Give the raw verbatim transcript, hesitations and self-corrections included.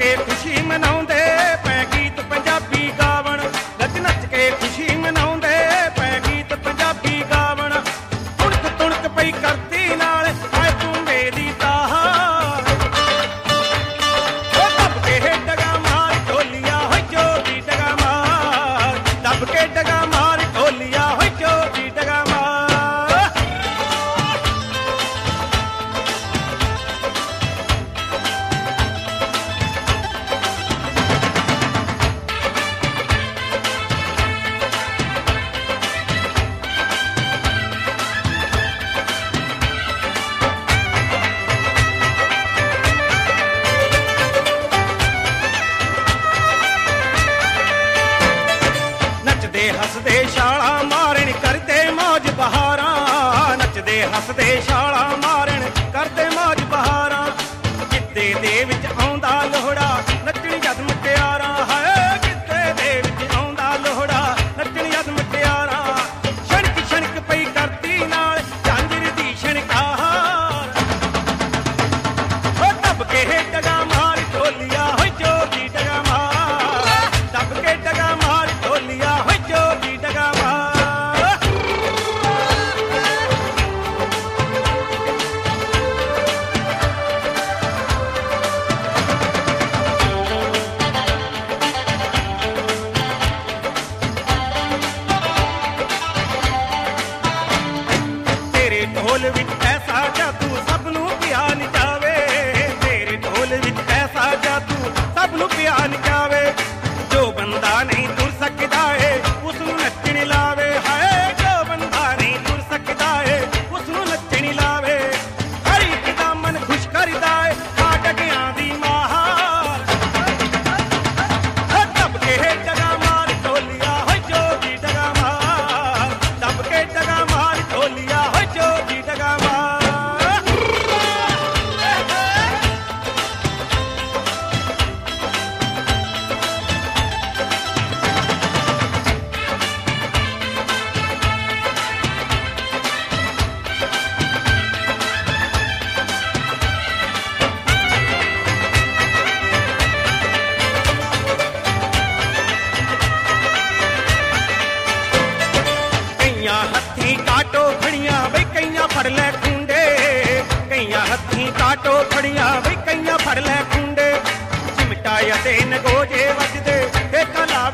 ਕੇ ਖੁਸ਼ੀ ਮਨਾਉਂਦੇ ਪੈ ਗੀਤ ਪੰਜਾਬੀ ਗਾਵਣ, ਨੱਚ ਨੱਚ ਕੇ ਖੁਸ਼ੀ ਮਨਾਉਂਦੇ ਪੈ ਗੀਤ ਪੰਜਾਬੀ ਗਾਵਣ। ਤੁਣਕ ਤੁਣਕ ਪਈ ਕਰਤੀ ਨਾਲ ਆਏ ਤੂੰ ਮੇਰੀ ਤਾਹਾਰ, ਉਹ ਦੱਬ ਕੇ ਡਗਾ ਮਾਰ ਢੋਲੀਆਂ ਹੋਈ ਜੋਗੀ ਡਗਾ ਮਾਰ, ਦੱਬ ਕੇ ਡਗਾ ਮਾਰ ਢੋਲੀਆਂ ਹੋਈ ਜੋਗੀ ਡਗਾ ਮਾਰ। ਹੱਸਦੇ ਛਾਲਾਂ ਮਾਰਨ ਕਰਦੇ ਮੌਜ ਬਹਾਰਾਂ, ਨੱਚਦੇ ਹੱਸਦੇ ਛਾਲਾਂ ਮਾਰਨ ਕਰਦੇ ਮੌਜ ਬਹਾਰਾਂ। ਗਿੱਧੇ ਦੇ ਵਿੱਚ ਆਉਂਦਾ ਲੋਹੜਾ ਨੱਚਣ ਜਦ ਮੁਟਿਆਰਾਂ, ਹੈ ਗਿੱਧੇ ਦੇ ਵਿੱਚ ਆਉਂਦਾ ਲੋਹੜਾ ਨੱਚਣ ਜਦ ਮੁਟਿਆਰਾਂ। ਛਣਕ ਛਣਕ ਪਈ ਕਰਤੀ ਨਾਲ ਝਾਂਜਰ ਦੀ ਛਣਕਾਰ, ਉਹ ਦੱਬ ਕੇ ਡਗਾ ਮਾਰ ਢੋਲੀਆਂ ਹੋਈ ਜੋਗੀ ਡਗਾ ਮਾਰ, ਦੱਬ ਕੇ ਡਗਾ ਮਾਰ ਢੋਲੀਆਂ ਹੋਈ ਜੋਗੀ ਡਗਾ ਮਾਰ। ਤੇਰੇ ਢੋਲ ਵਿੱਚ ਐਸਾ ਜਾਦੂ ਸਭ ਨੂੰ ਪਿਆ ਨੀ ਜਾਵੇ, ਤੇਰੇ ਢੋਲ ਵਿੱਚ ਐਸਾ ਜਾਦੂ ਸਭ ਨੂੰ ਪਿਆ ਨੀ ਜਾਵੇ। ਜੋ ਬੰਦਾ ਨਹੀਂ ਤੁਰ ਸਕਦਾ ਏ ਉਸ ਨੂੰ ਨੱਚਣ ਲਾਵੇ, ਹਾਏ ਜੋ ਬੰਦਾ ਨਹੀਂ ਤੁਰ ਸਕਦਾ ਏ ਉਸ ਨੂੰ ਨੱਚਣ ਲਾਵੇ। ਹਰ ਇੱਕ ਦਾ ਮਨ ਖੁਸ਼ ਕਰਦਾ ਏ ਆ ਡਗਿਆਂ ਦੀ ਮਾਰ, ਦੱਬ ਕੇ ਡਗਾ ਮਾਰ ਢੋਲੀਆਂ ਹੋਈ ਜੋਗੀ ਡਗਾ ਮਾਰ, ਦੱਬ ਕੇ ਡਗਾ ਮਾਰ ਢੋਲੀਆਂ ਹੋਈ ਜੋਗੀ ਡਗਾ ਮਾਰ। ਕਈਆਂ ਹੱਥੀਂ ਕਾਟੋ ਫੜੀਆਂ ਬਈ ਕਈਆਂ ਫੜ ਲੈ ਖੁੰਡੇ, ਕਈਆਂ ਹੱਥੀਂ ਕਾਟੋ ਫੜੀਆਂ ਬਈ ਕਈਆਂ ਫੜ ਲੈ ਖੁੰਡੇ। ਚਿਮਟਾ ਅਤੇ ਨਗੋਜੇ ਵੱਜਦੇ ਠੇਕਾ ਲਾਵੇ